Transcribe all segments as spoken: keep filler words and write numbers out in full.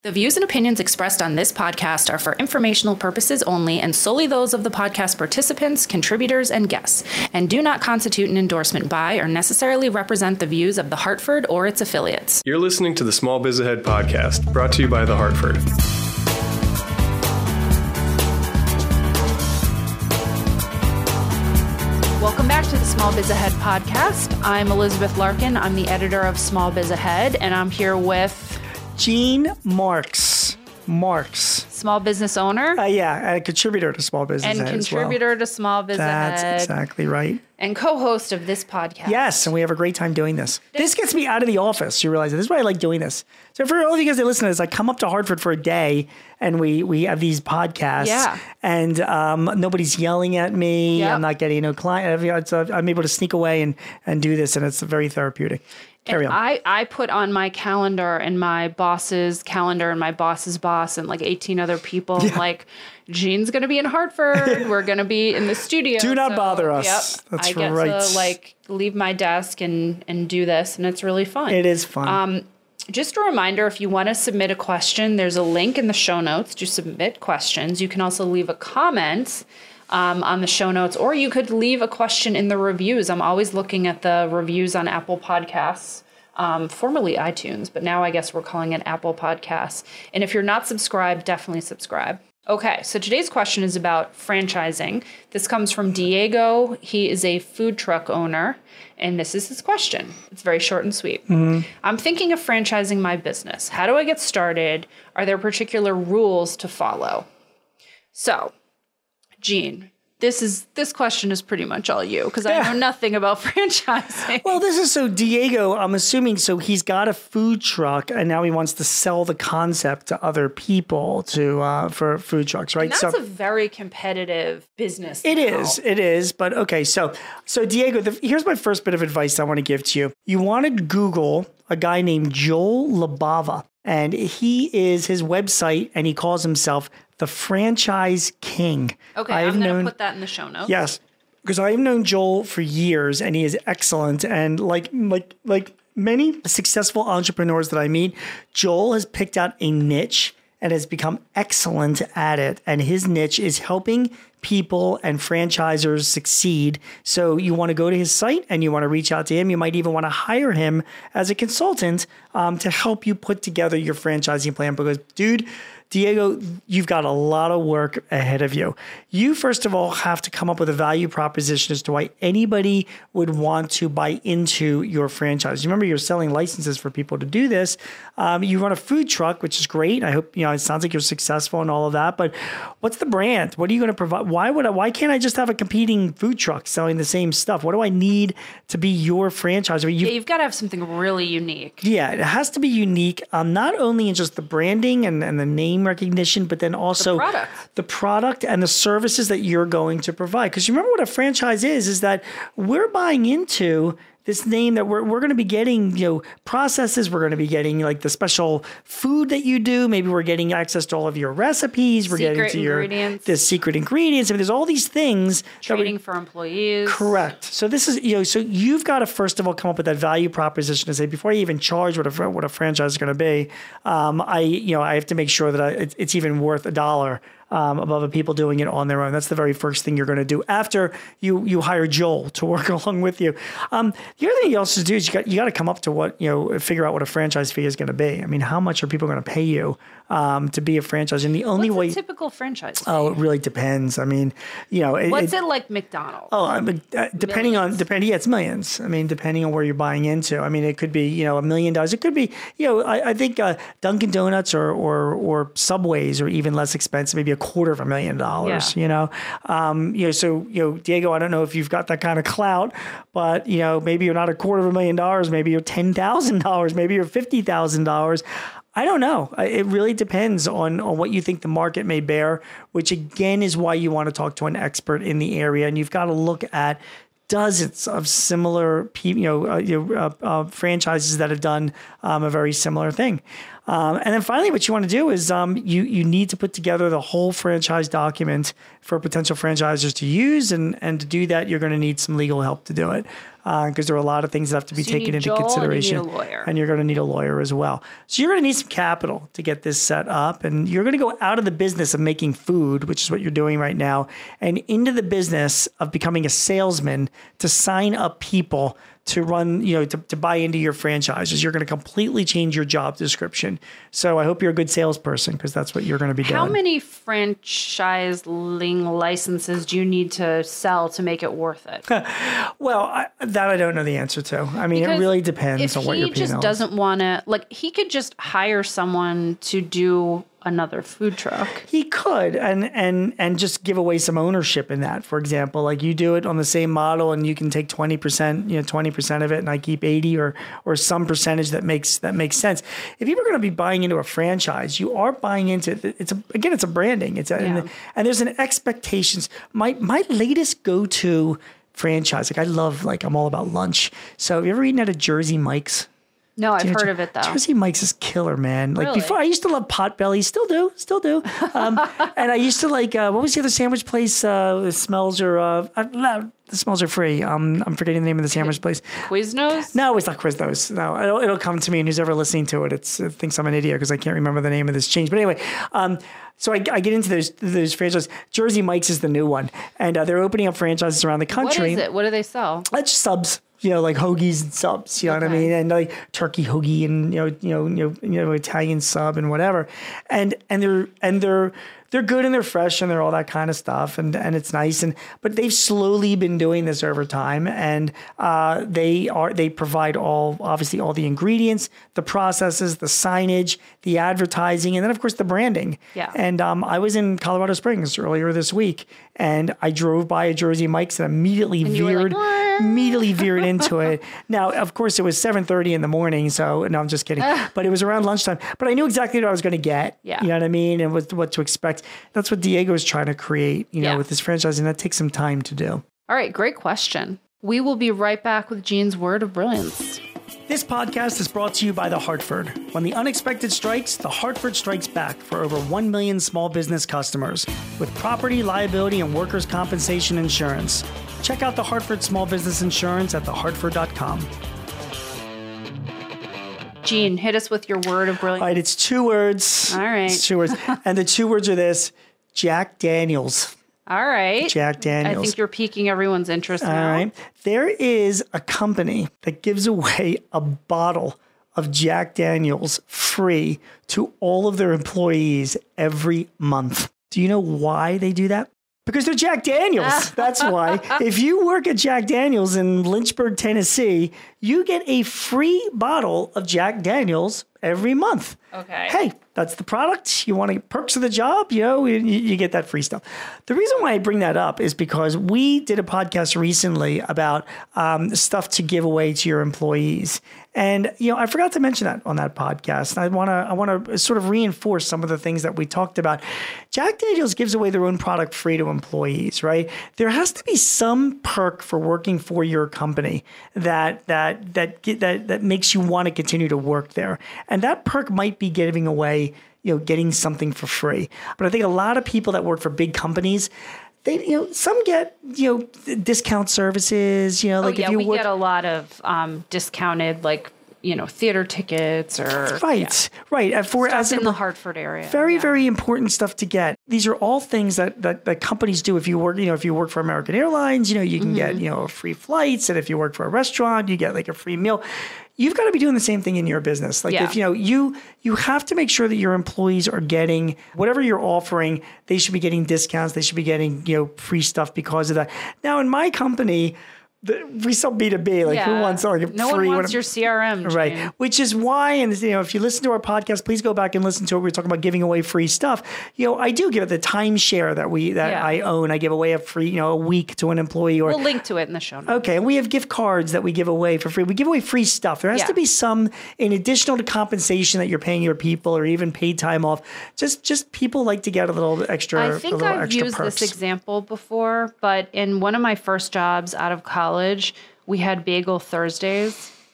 The views and opinions expressed on this podcast are for informational purposes only and solely those of the podcast participants, contributors, and guests, and do not constitute an endorsement by or necessarily represent the views of The Hartford or its affiliates. You're listening to the Small Biz Ahead podcast, brought to you by The Hartford. Welcome back to the Small Biz Ahead podcast. I'm Elizabeth Larkin. I'm the editor of Small Biz Ahead, and I'm here with Gene Marks. Marks. Small business owner. Uh, yeah, a contributor to Small Business And Ahead contributor as well. to Small Biz That's Ahead. exactly right. And co-host of this podcast. Yes, and we have a great time doing this. This gets me out of the office. You realize that. This is why I like doing this. So for all of you guys that listen to this, I come up to Hartford for a day, and we we have these podcasts. Yeah. And um, nobody's yelling at me. Yep. I'm not getting no client. It's, uh, I'm able to sneak away and, and do this, and it's very therapeutic. Carry And on. I, I put on my calendar and my boss's calendar and my boss's boss and like eighteen other people. Yeah. Like, Gene's going to be in Hartford. We're going to be in the studio. Do not So, bother us. Yep, That's I get right. to like leave my desk and, and do this, and it's really fun. It is fun. Um, just a reminder, if you want to submit a question, there's a link in the show notes to submit questions. You can also leave a comment um, on the show notes, or you could leave a question in the reviews. I'm always looking at the reviews on Apple Podcasts, um, formerly iTunes, but now I guess we're calling it Apple Podcasts. And if you're not subscribed, definitely subscribe. Okay, so today's question is about franchising. This comes from Diego. He is a food truck owner, and this is his question. It's very short and sweet. Mm-hmm. I'm thinking of franchising my business. How do I get started? Are there particular rules to follow? So, Gene, this is this question is pretty much all you, because I Yeah. know nothing about franchising. Well, this is so Diego, I'm assuming, so he's got a food truck and now he wants to sell the concept to other people to uh, for food trucks, right? And that's so a very competitive business. it now. is, it is. But okay, so so Diego, the, here's my first bit of advice I want to give to you. You want to Google a guy named Joel Labava, and he is his website, and he calls himself the Franchise King. Okay, I've I'm going known- to put that in the show notes. Yes, because I've known Joel for years, and he is excellent. And like like like many successful entrepreneurs that I meet, Joel has picked out a niche and has become excellent at it. And his niche is helping people and franchisors succeed. So you want to go to his site and you want to reach out to him. You might even want to hire him as a consultant um, to help you put together your franchising plan. Because, dude, Diego, you've got a lot of work ahead of you. You, first of all, have to come up with a value proposition as to why anybody would want to buy into your franchise. Remember, you're selling licenses for people to do this. Um, you run a food truck, which is great. I hope, you know, it sounds like you're successful and all of that. But what's the brand? What are you going to provide? Why would I, why can't I just have a competing food truck selling the same stuff? What do I need to be your franchise? I mean, you, Yeah, you've got to have something really unique. yeah, it has to be unique, um, not only in just the branding and, and the name recognition, but then also The product. the product and the services that you're going to provide. Because you remember what a franchise is, is that we're buying into this name that we're, we're going to be getting, you know, processes. We're going to be getting like the special food that you do. Maybe we're getting access to all of your recipes. We're Secret getting to your ingredients. the secret ingredients. I mean, there's all these things. that we- Training for employees. Correct. So this is, you know, so you've got to first of all come up with that value proposition to say, before I even charge what a fr- what a franchise is going to be, um, I, you know, I have to make sure that I, it's, it's even worth a dollar um, above the people doing it on their own. That's the very first thing you're going to do after you you hire Joel to work along with you. Um, the other thing you also do is you got you got to come up to what, you know, figure out what a franchise fee is going to be. I mean, how much are people going to pay you um, to be a franchise? And the only What's way, a typical franchise fee? oh, it really depends. I mean, you know, it, What's it, like McDonald's? Oh, I mean, uh, depending Millions? on depending, yeah, it's millions. I mean, depending on where you're buying into. I mean, it could be, you know, a million dollars. It could be, you know, I, I think uh, Dunkin' Donuts or or or Subways are even less expensive, maybe a quarter of a million dollars. Yeah. You know, um, you know, so you know, Diego, I don't know if you've got that kind of clout, but you know, maybe you're not a quarter of a million dollars. Maybe you're ten thousand dollars. Maybe you're fifty thousand dollars. I don't know. It really depends on, on what you think the market may bear, which again is why you want to talk to an expert in the area. And you've got to look at dozens of similar, pe- you know, uh, you know uh, uh, franchises that have done um, a very similar thing. Um, and then finally, what you want to do is um, you you need to put together the whole franchise document for potential franchisors to use. And, and to do that, you're going to need some legal help to do it because uh, there are a lot of things that have to be so you taken need into Joel consideration. And you need a lawyer. And you're going to need a lawyer as well. So you're going to need some capital to get this set up. And you're going to go out of the business of making food, which is what you're doing right now, and into the business of becoming a salesman to sign up people to run, you know, to, to buy into your franchises. You're going to completely change your job description. So I hope you're a good salesperson because that's what you're going to be doing. How many franchiseling licenses do you need to sell to make it worth it? Well, I, that I don't know the answer to. I mean, Because it really depends on what your If P and he L just is. doesn't want to, like, he could just hire someone to do another food truck. He could, and and and just give away some ownership in that. For example, like you do it on the same model, and you can take twenty percent, you know, twenty percent of it, and I keep eighty, or or some percentage that makes that makes sense. If you're going to be buying into a franchise, you are buying into it's a again, it's a branding. It's a, Yeah. and, and there's an expectations. My my latest go to franchise, like I love, like I'm all about lunch. So have you ever eaten at a Jersey Mike's? No, I've You know, heard of it though. Jersey Mike's is killer, man. Like Really? before, I used to love Potbelly, still do, still do. Um, and I used to like uh, what was the other sandwich place? Uh, the smells are uh, uh, the smells are free. Um, I'm forgetting the name of the sandwich place. Quiznos? No, it's not Quiznos. No, it'll, it'll come to me, and who's ever listening to it, it's, it thinks I'm an idiot because I can't remember the name of this change. But anyway, um, so I, I get into those those franchises. Jersey Mike's is the new one, and uh, they're opening up franchises around the What country. is it? What do they sell? Uh, just subs, you know, like hoagies and subs. You know what I Okay. mean? And like turkey hoagie and you know, you know, you know, you know, Italian sub and whatever. And and they're and they're they're good and they're fresh and they're all that kind of stuff. And and it's nice. And but they've slowly been doing this over time. And uh, they are they provide all obviously all the ingredients, the processes, the signage, the advertising, and then of course the branding. Yeah. And um, I was in Colorado Springs earlier this week, and I drove by a Jersey Mike's and immediately you were like, veered. immediately veered into it. Now, of course, it was seven thirty in the morning, so no, I'm just kidding. But it was around lunchtime. But I knew exactly what I was going to get. Yeah. You know what I mean? And what, what to expect. That's what Diego is trying to create, you know, Yeah. with this franchise, and that takes some time to do. All right, great question. We will be right back with Gene's word of brilliance. This podcast is brought to you by The Hartford. When the unexpected strikes, The Hartford strikes back for over one million small business customers with property, liability, and workers' compensation insurance. Check out The Hartford Small Business Insurance at the hartford dot com. Gene, hit us with your word of brilliance. All right, it's two words. All right. It's two words. And the two words are this: Jack Daniels. All right. Jack Daniels. I think you're piquing everyone's interest All now. right. There is a company that gives away a bottle of Jack Daniels free to all of their employees every month. Do you know why they do that? Because they're Jack Daniels. That's why. If you work at Jack Daniels in Lynchburg, Tennessee, you get a free bottle of Jack Daniels every month. Okay. Hey, that's the product. You want to get perks of the job, you know, you, you get that free stuff. The reason why I bring that up is because we did a podcast recently about um, stuff to give away to your employees. And, you know, I forgot to mention that on that podcast. I want to I want to sort of reinforce some of the things that we talked about. Jack Daniels gives away their own product free to employees, right? There has to be some perk for working for your company that that that that that makes you want to continue to work there. And that perk might be giving away, you know, getting something for free. But I think a lot of people that work for big companies, they, you know, some get, you know, discount services, you know, like oh, yeah, if you we work. get a lot of um, discounted, like, you know, theater tickets or Right, right. Uh, For stuff as in a- the Hartford area. Very, yeah. very important stuff to get. These are all things that, that, that companies do. If you work, you know, if you work for American Airlines, you know, you can Mm-hmm. get, you know, free flights. And if you work for a restaurant, you get like a free meal. You've got to be doing the same thing in your business. Like Yeah. if, you know, you, you have to make sure that your employees are getting whatever you're offering. They should be getting discounts. They should be getting, you know, free stuff because of that. Now in my company, the, we sell B two B. Like who Yeah. wants like a No free? one what- wants your C R M. Right. Gene. Which is why, and you know, if you listen to our podcast, please go back and listen to it. We We're talking about giving away free stuff. You know, I do give it the timeshare that we that Yeah. I own. I give away a free, you know, a week to an employee or We'll link to it in the show notes. okay. And we have gift cards that we give away for free. We give away free stuff. There has Yeah. to be some in additional to compensation that you're paying your people or even paid time off. Just just people like to get a little extra. I a think little I've extra used perks. this example before, but in one of my first jobs out of college, we had Bagel Thursdays.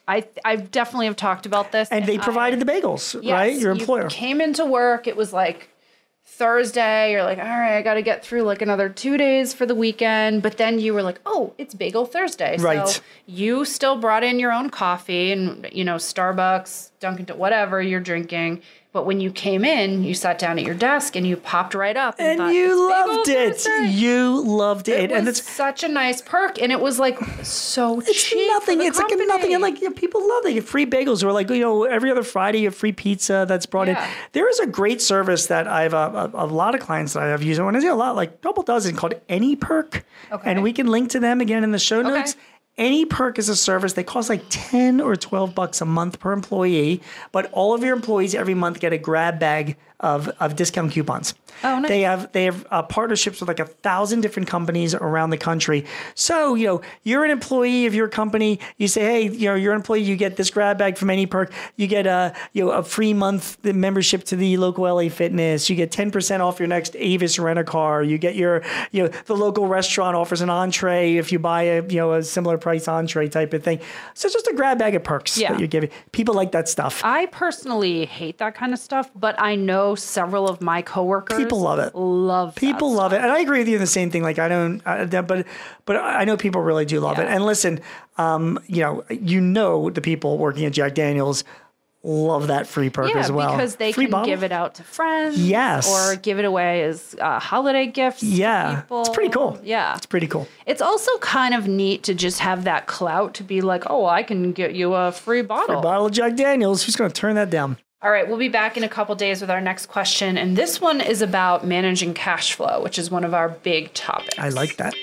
I I definitely have talked about this. And they provided I, the bagels, yes, right? Your you employer. came into work. It was like Thursday. You're like, all right, I got to get through like another two days for the weekend. But then you were like, oh, it's Bagel Thursday. Right. So you still brought in your own coffee and, you know, Starbucks, Dunkin', whatever you're drinking. But when you came in, you sat down at your desk and you popped right up. And, And thought, you "It's loved Bagel it. Thursday." You loved it. It was and it's such a nice perk, and it was like so It's cheap. nothing. for the It's like company. nothing. And like you know, people love. They get free bagels, or like you know, every other Friday you have free pizza that's brought Yeah. in. There is a great service that I've uh, a, a lot of clients that I have used. And when I say a lot, like a couple dozen, called Any Perk, Okay. and we can link to them again in the show notes. Okay. Any Perk is a service. They cost like ten or twelve bucks a month per employee, but all of your employees every month get a grab bag of, of discount coupons. Oh, nice. They have they have uh, partnerships with like a thousand different companies around the country. So you know you're an employee of your company. You say, hey, you know you're an employee. You get this grab bag from Any Perk. You get a you know a free month membership to the local L A Fitness. You get ten percent off your next Avis rent a car. You get your you know the local restaurant offers an entree if you buy a you know a similar price entree type of thing. So it's just a grab bag of perks Yeah. that you're giving. People like that stuff. I personally hate that kind of stuff, but I know several of my coworkers People love it. Love People that love stuff. it, and I agree with you in the same thing. Like I don't, I, that- but but I know people really do love it. Yeah. And listen, um, you know, you know, the people working at Jack Daniel's love that free perk Yeah, as well. because they free can bottle? give it out to friends. Yes. Or give it away as uh, holiday gifts. to Yeah, people. it's pretty cool. Yeah. It's pretty cool. It's also kind of neat to just have that clout to be like, oh, I can get you a free bottle. A bottle of Jack Daniel's. Who's going to turn that down? All right, we'll be back in a couple days with our next question. And this one is about managing cash flow, which is one of our big topics. I like that.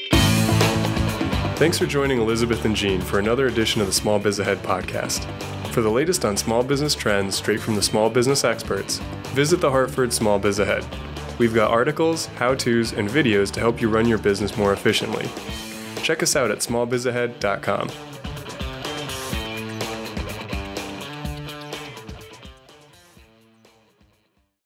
Thanks for joining Elizabeth and Jean for another edition of the Small Biz Ahead podcast. For the latest on small business trends straight from the small business experts, visit the Hartford Small Biz Ahead. We've got articles, how-tos, and videos to help you run your business more efficiently. Check us out at small biz ahead dot com.